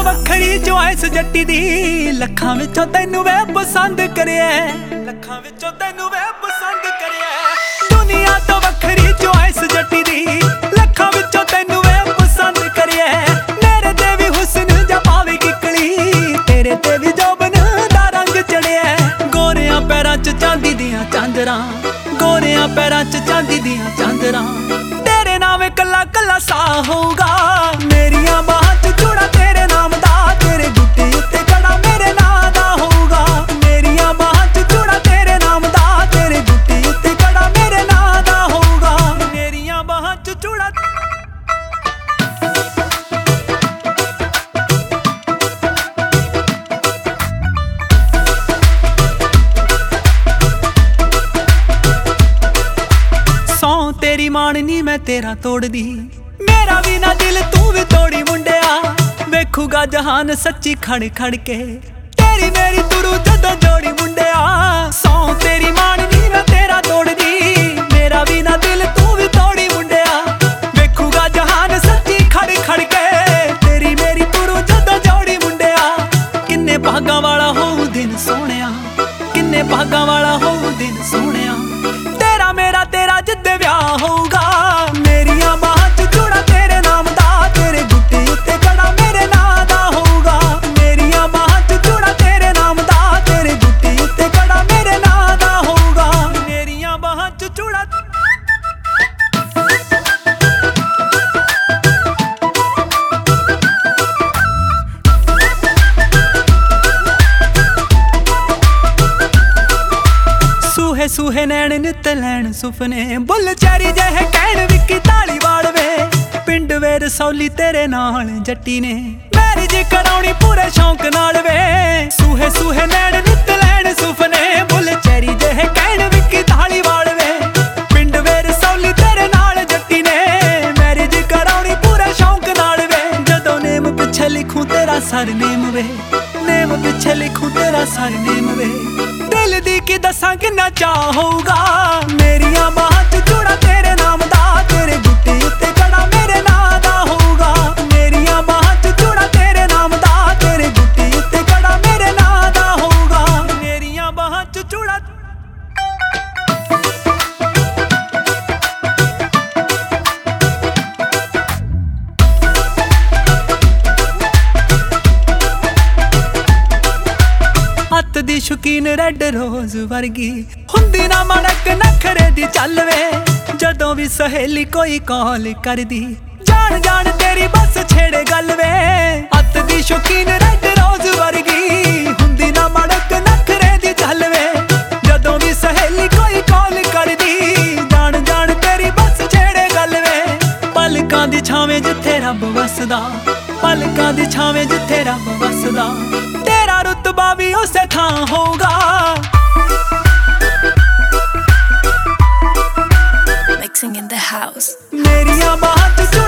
ਵੱਖਰੀ ਚੋਇਸ ਜੱਟੀ ਦੀ ਲੱਖਾਂ ਵਿੱਚੋਂ ਤੈਨੂੰ ਵੇ ਪਸੰਦ ਕਰਿਆ ਲੱਖਾਂ ਵਿੱਚੋਂ ਤੈਨੂੰ ਵੇ ਪਸੰਦ ਕਰਿਆ ਦੁਨੀਆ ਤੋਂ ਵੱਖਰੀ ਚੋਇਸ ਜੱਟੀ ਦੀ ਲੱਖਾਂ ਵਿੱਚੋਂ ਤੈਨੂੰ ਵੇ ਪਸੰਦ ਕਰਿਆ ਮੇਰੇ ਤੇ ਵੀ ਹੁਸਨ ਜਾਂ ਪਾਵੇ ਕਿਕਲੀ ਤੇਰੇ ਤੇ ਵੀ ਜੋਬਨ ਦਾ ਰੰਗ ਚੜਿਆ ਗੋਰਿਆਂ ਪੈਰਾਂ 'ਚ ਚਾਂਦੀ ਦੀਆਂ ਚਾਂਦਰਾਂ ਗੋਰਿਆਂ ਪੈਰਾਂ 'ਚ ਚਾਂਦੀ ਦੀਆਂ ਚਾਂਦਰਾਂ ਤੇਰੇ ਨਾਮ ਕੱਲਾ ਕੱਲਾ ਸਾਹ ਹੋਊਗਾ ਮੇਰੀਆਂ ਬਾਹਾਂ 'ਚ ਚੂੜਾ ਤੇਰੇ ਨਾਮ ਦਾ ਤੇਰੇ ਗੁੱਟੇ ਉੱਤੇ ਕੜਾ ਮੇਰੇ ਨਾਂ ਦਾ ਹੋਊਗਾ ਮੇਰੀਆਂ ਬਾਹਾਂ 'ਚ ਚੂੜਾ ਤੇਰੇ ਨਾਮ ਦਾ ਤੇਰੇ ਗੁੱਟੇ ਉੱਤੇ ਕੜਾ ਮੇਰੇ ਨਾਂ ਦਾ ਹੋਊਗਾ ਮੇਰੀਆਂ ਬਾਹਾਂ 'ਚ ਚੂੜਾ ਸੌਂ ਤੇਰੀ ਮਾਣਨੀ ਮੈਂ ਤੇਰਾ ਤੋੜਦੀ ਮੇਰਾ ਵੀ ਨਾ ਦਿਲ ਤੂੰ ਵੀ ਤੋੜੀ ਮੁੰਡਿਆ ਵੇਖੂਗਾ ਜਹਾਨ ਸੱਚੀ ਖੜ ਖੜ ਕੇ ਤੇਰੀ ਮੇਰੀ ਤੁਰੂ ਜਦੋਂ ਜੋੜੀ ਮੁੰਡਿਆ ਸੌਂ ਤੇਰੀ ਮਾਣਨੀ ਮੈਂ ਤੇਰਾ ਤੋੜਦੀ ਮੇਰਾ ਵੀ ਨਾ ਦਿਲ ਤੂੰ ਵੀ ਤੋੜੀ ਮੁੰਡਿਆ ਵੇਖੂਗਾ ਜਹਾਨ ਸੱਚੀ ਖੜ ਖੜ ਕੇ ਤੇਰੀ ਮੇਰੀ ਤੁਰੂ ਜਦੋਂ ਜੋੜੀ ਮੁੰਡਿਆ ਕਿੰਨੇ ਭਾਗਾਂ ਵਾਲਾ ਹੋਊ ਦਿਨ ਸੋਹਣਿਆ ਕਿੰਨੇ ਭਾਗਾਂ ਵਾਲਾ ਹੋਊ ਦਿਨ ਸੋਹਣਿਆ ਤੇਰਾ ਮੇਰਾ ਤੇਰਾ ਜਿੱਦੇ ਵਿਆਹ ਹੋਊਗਾ ਮੇਰੀਆਂ ਬਾਹਾਂ 'ਚ ਚੂੜਾ ਤੇਰੇ ਨਾਮ ਦਾ ਤੇਰੇ ਗੁੱਟੇ ਉੱਤੇ ਕੜਾ ਮੇਰੇ ਨਾਂ ਦਾ ਹੋਊਗਾ ਮੇਰੀਆਂ ਬਾਹਾਂ 'ਚ ਚੂੜਾ ਤੇਰੇ ਨਾਮ ਦਾ ਤੇਰੇ ਗੁੱਟੇ ਉੱਤੇ ਕੜਾ ਮੇਰੇ ਨਾਂ ਦਾ ਹੋਊਗਾ ਮੇਰੀਆਂ ਬਾਹਾਂ 'ਚ ਚੂੜਾ ਸੂਹੇ ਸੂਹੇ ਨੈਣ ਨਿੱਤ ਲੈਣ ਸੁਪਨੇ ਬੁੱਲ ਚੈਰੀ ਜਿਹੇ ਕਹਿਣ ਵਿੱਕੀ ਧਾਲੀਵਾਲ ਵੇ ਪਿੰਡ ਵੇ ਰਸੌਲੀ ਤੇਰੇ ਨਾਲ ਜੱਟੀ ਨੇ ਮੈਰਿਜ ਕਰਾਉਣੀ ਪੂਰੇ ਸ਼ੌਂਕ ਨਾਲ ਵੇ ਸੂਹੇ ਸੂਹੇ ਨੈਣ ਨਿੱਤ ਲੈਣ ਸੁਪਨੇ ਬੁੱਲ ਚੈਰੀ ਜਿਹੇ ਕਹਿਣ ਵਿੱਕੀ ਧਾਲੀਵਾਲ ਵੇ ਪਿੰਡ ਵੇ ਰਸੌਲੀ ਤੇਰੇ ਨਾਲ ਜੱਟੀ ਨੇ ਮੈਰਿਜ ਕਰਾਉਣੀ ਪੂਰੇ ਸ਼ੌਂਕ ਨਾਲ ਵੇ ਜਦੋਂ ਨੇਮ ਪਿੱਛੇ ਲਿਖੂ ਤੇਰਾ ਸਰਨੇਮ ਵੇ ਨੇਮ ਪਿੱਛੇ ਲਿਖੂ ਤੇਰਾ ਸਰਨੇਮ ਵੇ ਦਿਲ ਦੀ ਕੀ ਦੱਸਾਂ ਕਿੰਨਾ ਚਾਹ ਹੋਊਗਾ ਮੇਰੀਆਂ ਬਾਹਾਂ 'ਚ ਚੂੜਾ ਤੇਰੇ ਨਾਮ ਦਾ ਤੇਰੇ ਗੁੱਟੇ ਉੱਤੇ ਕੜਾ ਮੇਰੇ ਨਾਂ ਦਾ ਹੋਊਗਾ ਮੇਰੀਆਂ ਬਾਹਾਂ 'ਚ ਚੂੜਾ ਤੇਰੇ ਨਾਮ ਦਾ ਤੇਰੇ ਗੁੱਟੇ ਉੱਤੇ ਕੜਾ ਮੇਰੇ ਨਾਂ ਦਾ ਹੋਊਗਾ ਮੇਰੀਆਂ ਬਾਹਾਂ 'ਚ ਚੂੜਾ ਹੱਥ ਦੀ ਸ਼ੌਕੀਨ ਰੈੱਡ ਰੋਜ਼ ਵਰਗੀ ਹੁੰਦੀ ਨਾ ਮੜਕ ਨਖਰੇ ਦੀ ਚੱਲ ਵੇ ਜਦੋਂ ਵੀ ਸਹੇਲੀ ਕੋਈ ਕਾਲ ਕਰਦੀ ਜਾਣ ਜਾਣ ਤੇਰੀ ਬਸ ਛੇੜੇ ਗੱਲ ਵੇ ਹੱਥ ਦੀ ਸ਼ੌਕੀਨ ਰੈੱਡ ਰੋਜ਼ ਵਰਗੀ ਹੁੰਦੀ ਨਾ ਮੜਕ ਨਖਰੇ ਦੀ ਚੱਲ ਵੇ ਜਦੋਂ ਵੀ ਸਹੇਲੀ ਕੋਈ ਕਾਲ ਕਰਦੀ ਜਾਣ ਜਾਣ ਤੇਰੀ ਬਸ ਛੇੜੇ ਗੱਲ ਵੇ ਪਲਕਾਂ ਦੀ ਛਾਵੇਂ ਜਿੱਥੇ ਰੱਬ ਵਸਦਾ ਪਲਕਾਂ ਦੀ ਛਾਵੇਂ ਜਿੱਥੇ ਰੱਬ ਵਸਦਾ ਤੇਰਾ ਰੁਤਬਾ ਵੀ ਉਸੇ ਥਾਂ ਹੋਊਗਾ Mixing in the house ਮੇਰੀਆਂ ਬਾਹਾਂ 'ਚ